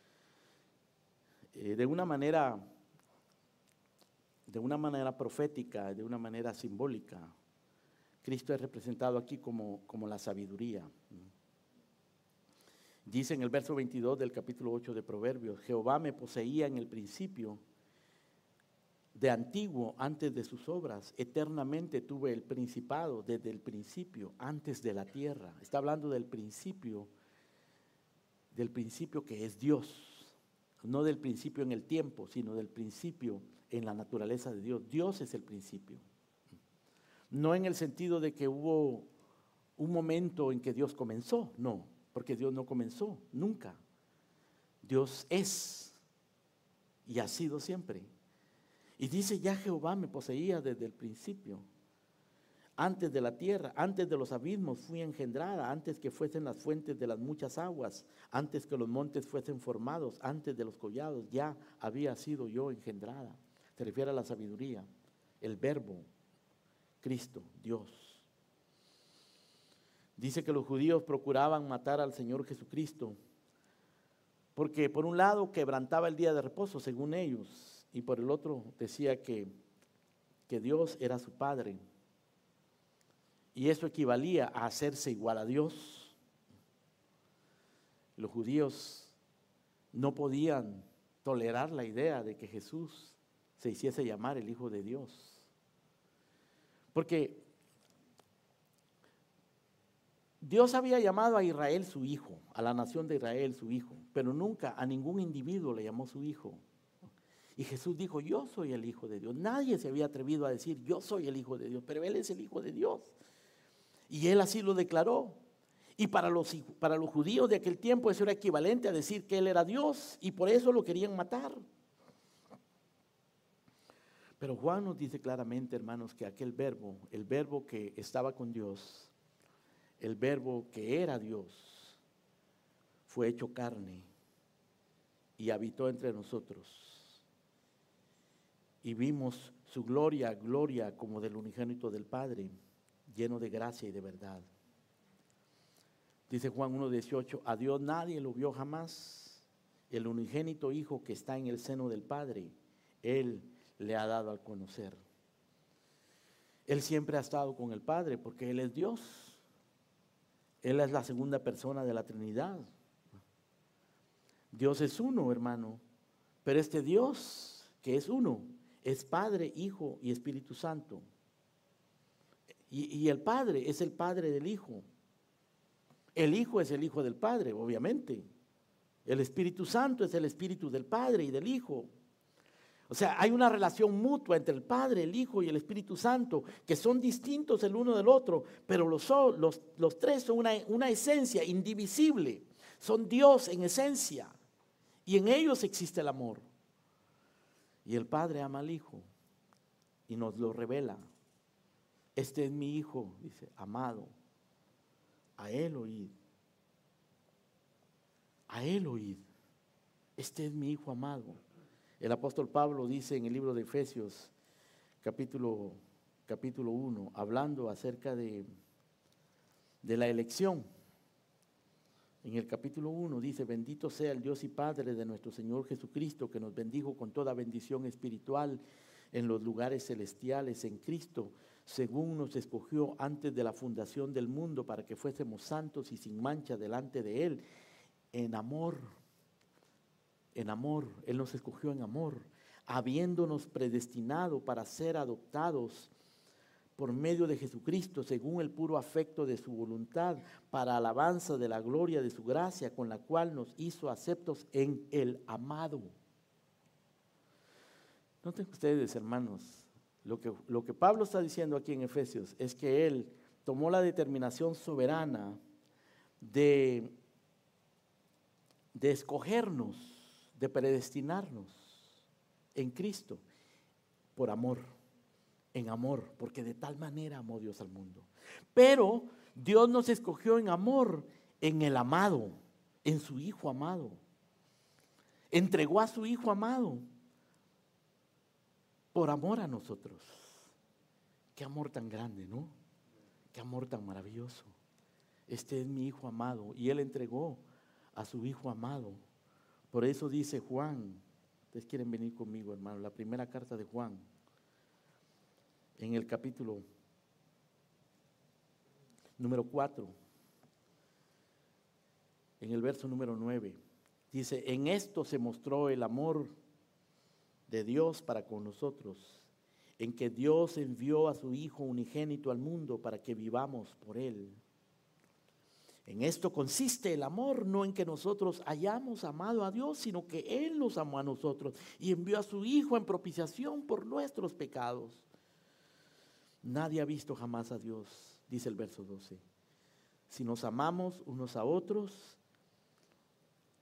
Eh, de una manera... de una manera profética, de una manera simbólica. Cristo es representado aquí como, como la sabiduría. Dice en el verso veintidós del capítulo ocho de Proverbios, Jehová me poseía en el principio, de antiguo, antes de sus obras, eternamente tuve el principado, desde el principio, antes de la tierra. Está hablando del principio, del principio que es Dios, no del principio en el tiempo, sino del principio en la naturaleza de Dios. Dios es el principio. No en el sentido de que hubo un momento en que Dios comenzó, no, porque Dios no comenzó, nunca. Dios es, y ha sido siempre. Y dice, ya Jehová me poseía desde el principio. Antes de la tierra, antes de los abismos fui engendrada, antes que fuesen las fuentes de las muchas aguas, antes que los montes fuesen formados, antes de los collados, ya había sido yo engendrada. Se refiere a la sabiduría, el verbo, Cristo, Dios. Dice que los judíos procuraban matar al Señor Jesucristo, porque por un lado quebrantaba el día de reposo, según ellos, y por el otro decía que, que Dios era su Padre. Y eso equivalía a hacerse igual a Dios. Los judíos no podían tolerar la idea de que Jesús se hiciese llamar el Hijo de Dios. Porque Dios había llamado a Israel su hijo, a la nación de Israel su hijo, pero nunca a ningún individuo le llamó su hijo. Y Jesús dijo, yo soy el Hijo de Dios. Nadie se había atrevido a decir, yo soy el Hijo de Dios, pero Él es el Hijo de Dios. Y Él así lo declaró. Y para los, para los judíos de aquel tiempo eso era equivalente a decir que Él era Dios, y por eso lo querían matar. Pero Juan nos dice claramente, hermanos, que aquel verbo, el verbo que estaba con Dios, el verbo que era Dios, fue hecho carne y habitó entre nosotros. Y vimos su gloria, gloria como del unigénito del Padre, lleno de gracia y de verdad. Dice Juan uno dieciocho, a Dios nadie lo vio jamás. El unigénito Hijo que está en el seno del Padre, Él le ha dado a conocer. Él siempre ha estado con el Padre porque Él es Dios. Él es la segunda persona de la Trinidad. Dios es uno, hermano, pero este Dios que es uno es Padre, Hijo y Espíritu Santo. Y, y el Padre es el Padre del Hijo. El Hijo es el Hijo del Padre, obviamente. El Espíritu Santo es el Espíritu del Padre y del Hijo. O sea, hay una relación mutua entre el Padre, el Hijo y el Espíritu Santo, que son distintos el uno del otro, pero los, los, los tres son una, una esencia indivisible. Son Dios en esencia, y en ellos existe el amor. Y el Padre ama al Hijo y nos lo revela. Este es mi Hijo, dice, amado. A Él oíd. A Él oíd. Este es mi Hijo amado. El apóstol Pablo dice en el libro de Efesios, capítulo, capítulo uno, hablando acerca de, de la elección. En el capítulo uno dice, bendito sea el Dios y Padre de nuestro Señor Jesucristo, que nos bendijo con toda bendición espiritual en los lugares celestiales en Cristo, según nos escogió antes de la fundación del mundo para que fuésemos santos y sin mancha delante de Él, en amor, en amor, Él nos escogió en amor, habiéndonos predestinado para ser adoptados por medio de Jesucristo, según el puro afecto de su voluntad, para alabanza de la gloria de su gracia, con la cual nos hizo aceptos en el amado. Noten ustedes, hermanos, lo que, lo que Pablo está diciendo aquí en Efesios es que él tomó la determinación soberana de, de escogernos, de predestinarnos en Cristo por amor. En amor, porque de tal manera amó Dios al mundo. Pero Dios nos escogió en amor, en el amado, en su Hijo amado. Entregó a su Hijo amado por amor a nosotros. Qué amor tan grande, ¿no? Qué amor tan maravilloso. Este es mi Hijo amado, y Él entregó a su Hijo amado. Por eso dice Juan, ustedes quieren venir conmigo, hermano, la primera carta de Juan, en el capítulo número cuatro, en el verso número nueve, dice, en esto se mostró el amor de Dios para con nosotros, en que Dios envió a su Hijo unigénito al mundo para que vivamos por Él. En esto consiste el amor, no en que nosotros hayamos amado a Dios, sino que Él nos amó a nosotros y envió a su Hijo en propiciación por nuestros pecados. Nadie ha visto jamás a Dios, dice el verso doce. Si nos amamos unos a otros,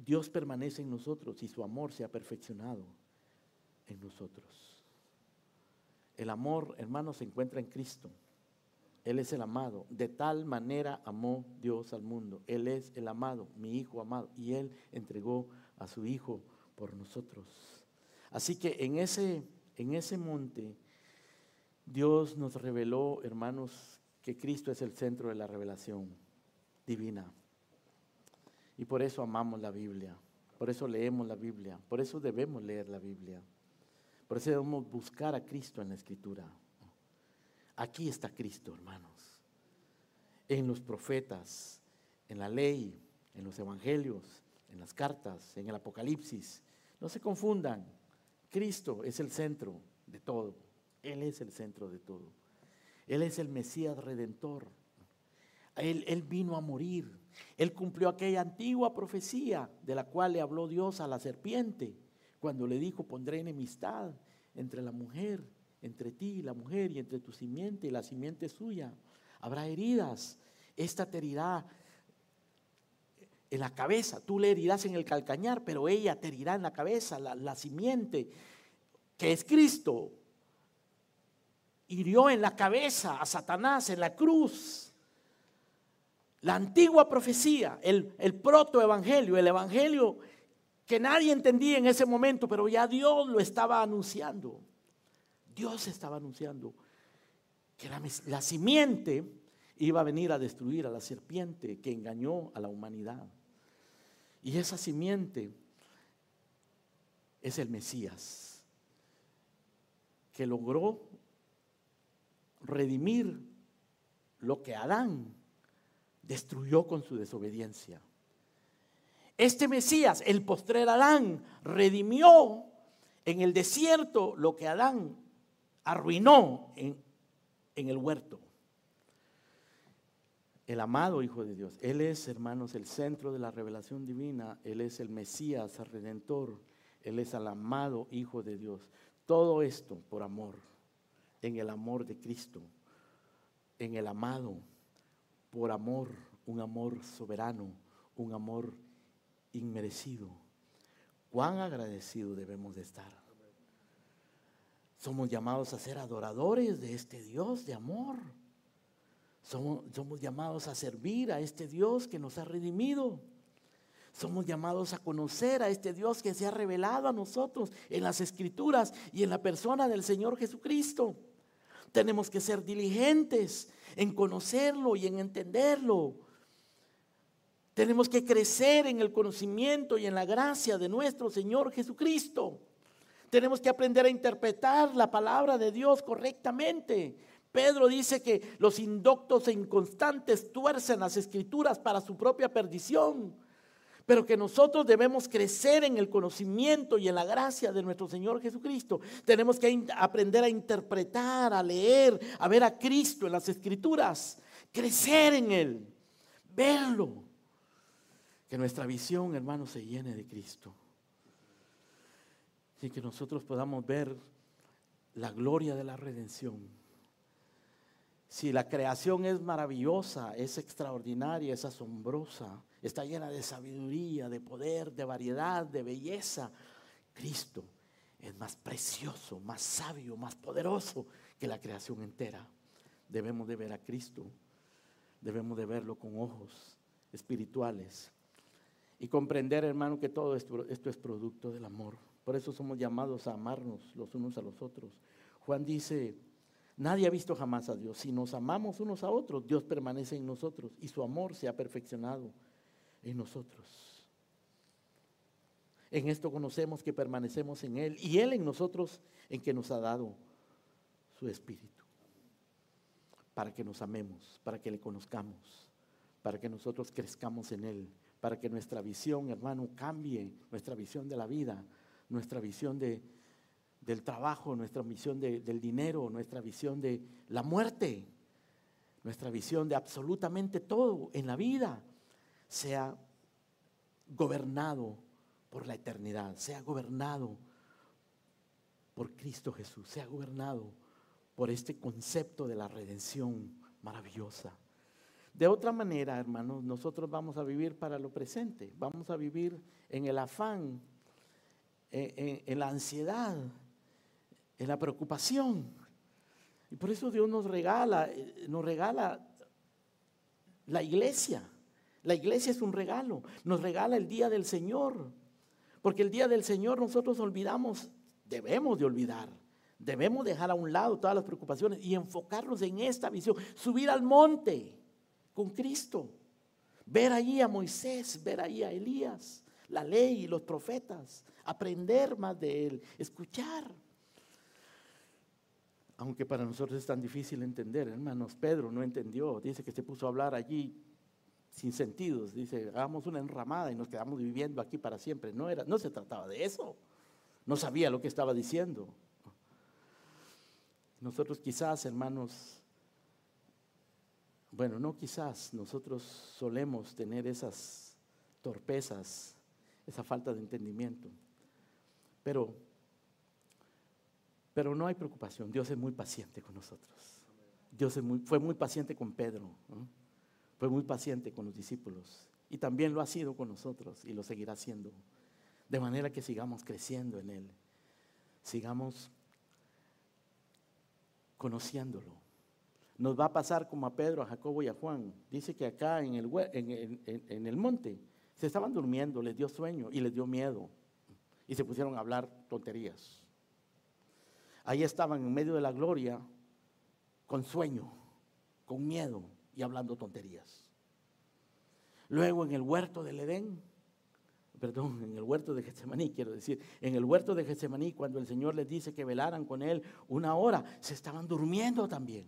Dios permanece en nosotros y su amor se ha perfeccionado en nosotros. El amor, hermanos, se encuentra en Cristo. Él es el amado. De tal manera amó Dios al mundo. Él es el amado, mi Hijo amado. Y Él entregó a su Hijo por nosotros. Así que en ese, en ese monte, Dios nos reveló, hermanos, que Cristo es el centro de la revelación divina. Y por eso amamos la Biblia. Por eso leemos la Biblia. Por eso debemos leer la Biblia. Por eso debemos buscar a Cristo en la Escritura. Aquí está Cristo, hermanos. En los profetas, en la ley, en los evangelios, en las cartas, en el Apocalipsis. No se confundan. Cristo es el centro de todo. Él es el centro de todo. Él es el Mesías Redentor. Él, él vino a morir. Él cumplió aquella antigua profecía de la cual le habló Dios a la serpiente, cuando le dijo: pondré enemistad entre la mujer, entre ti y la mujer, y entre tu simiente y la simiente suya. Habrá heridas. Esta te herirá en la cabeza, tú le herirás en el calcañar, pero ella te herirá en la cabeza. La, la simiente, que es Cristo, hirió en la cabeza a Satanás en la cruz. La antigua profecía, el, el protoevangelio, el evangelio que nadie entendía en ese momento, pero ya Dios lo estaba anunciando. Dios estaba anunciando que la, la simiente iba a venir a destruir a la serpiente que engañó a la humanidad. Y esa simiente es el Mesías, que logró redimir lo que Adán destruyó con su desobediencia. Este Mesías, el postrer Adán, redimió en el desierto lo que Adán arruinó en, en el huerto. El amado Hijo de Dios, Él es, hermanos, el centro de la revelación divina. Él es el Mesías, el Redentor. Él es el amado Hijo de Dios. Todo esto por amor, en el amor de Cristo, en el amado, por amor, un amor soberano, un amor inmerecido. Cuán agradecidos debemos de estar. Somos llamados a ser adoradores de este Dios de amor. Somos, somos llamados a servir a este Dios que nos ha redimido. Somos llamados a conocer a este Dios que se ha revelado a nosotros en las Escrituras y en la persona del Señor Jesucristo. Tenemos que ser diligentes en conocerlo y en entenderlo. Tenemos que crecer en el conocimiento y en la gracia de nuestro Señor Jesucristo. Tenemos que aprender a interpretar la palabra de Dios correctamente. Pedro dice que los indoctos e inconstantes tuercen las Escrituras para su propia perdición, pero que nosotros debemos crecer en el conocimiento y en la gracia de nuestro Señor Jesucristo. Tenemos que aprender a interpretar, a leer, a ver a Cristo en las Escrituras, crecer en Él, verlo. Que nuestra visión, hermanos, se llene de Cristo. Y que nosotros podamos ver la gloria de la redención. Si la creación es maravillosa, es extraordinaria, es asombrosa, está llena de sabiduría, de poder, de variedad, de belleza, Cristo es más precioso, más sabio, más poderoso que la creación entera. Debemos de ver a Cristo, debemos de verlo con ojos espirituales y comprender, hermano, que todo esto, esto es producto del amor. Por eso somos llamados a amarnos los unos a los otros. Juan dice: nadie ha visto jamás a Dios. Si nos amamos unos a otros, Dios permanece en nosotros y su amor se ha perfeccionado en nosotros. En esto conocemos que permanecemos en Él y Él en nosotros, en que nos ha dado su Espíritu, para que nos amemos, para que le conozcamos, para que nosotros crezcamos en Él, para que nuestra visión, hermano, cambie, nuestra visión de la vida, nuestra visión de del trabajo, nuestra visión de, del dinero, nuestra visión de la muerte, nuestra visión de absolutamente todo en la vida sea gobernado por la eternidad, sea gobernado por Cristo Jesús, sea gobernado por este concepto de la redención maravillosa. De otra manera, hermanos, nosotros vamos a vivir para lo presente, vamos a vivir en el afán, en, en, en la ansiedad, en la preocupación. Y por eso Dios nos regala, nos regala la iglesia. La iglesia es un regalo, nos regala el día del Señor, porque el día del Señor nosotros olvidamos, debemos de olvidar, debemos dejar a un lado todas las preocupaciones y enfocarnos en esta visión, subir al monte con Cristo, ver allí a Moisés, ver allí a Elías, la ley y los profetas, aprender más de él, escuchar. Aunque para nosotros es tan difícil entender, hermanos, Pedro no entendió, dice que se puso a hablar allí sin sentidos, dice, hagamos una enramada y nos quedamos viviendo aquí para siempre. No era, no se trataba de eso, no sabía lo que estaba diciendo. Nosotros quizás, hermanos, bueno, no quizás, nosotros solemos tener esas torpezas, esa falta de entendimiento, pero, pero no hay preocupación, Dios es muy paciente con nosotros. Dios es muy, fue muy paciente con Pedro, ¿no? Fue muy paciente con los discípulos y también lo ha sido con nosotros y lo seguirá siendo, de manera que sigamos creciendo en Él, sigamos conociéndolo. Nos va a pasar como a Pedro, a Jacobo y a Juan. Dice que acá en el, en, en, en el monte se estaban durmiendo, les dio sueño y les dio miedo y se pusieron a hablar tonterías. Ahí estaban en medio de la gloria con sueño, con miedo y hablando tonterías. Luego en el huerto del Edén, perdón, en el huerto de Getsemaní, quiero decir, en el huerto de Getsemaní, cuando el Señor les dice que velaran con Él una hora, se estaban durmiendo también.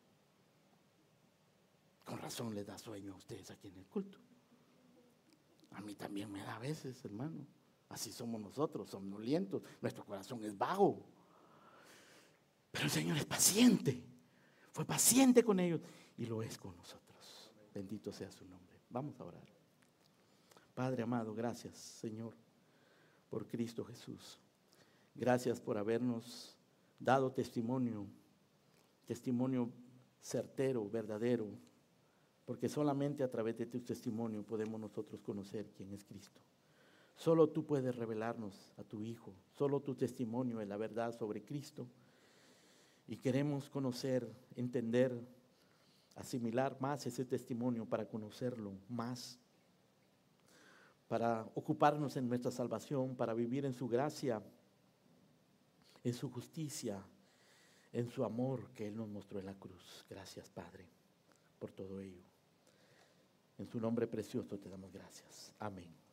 Con razón les da sueño a ustedes aquí en el culto. A mí también me da a veces, hermano. Así somos nosotros, somnolientos, nuestro corazón es vago. Pero el Señor es paciente, fue paciente con ellos y lo es con nosotros. Bendito sea su nombre. Vamos a orar. Padre amado, gracias, Señor, por Cristo Jesús. Gracias por habernos dado testimonio, testimonio certero, verdadero, porque solamente a través de tu testimonio podemos nosotros conocer quién es Cristo. Solo tú puedes revelarnos a tu Hijo, solo tu testimonio es la verdad sobre Cristo. Y queremos conocer, entender, asimilar más ese testimonio para conocerlo más, para ocuparnos en nuestra salvación, para vivir en su gracia, en su justicia, en su amor que Él nos mostró en la cruz. Gracias, Padre, por todo ello. En su nombre precioso te damos gracias. Amén.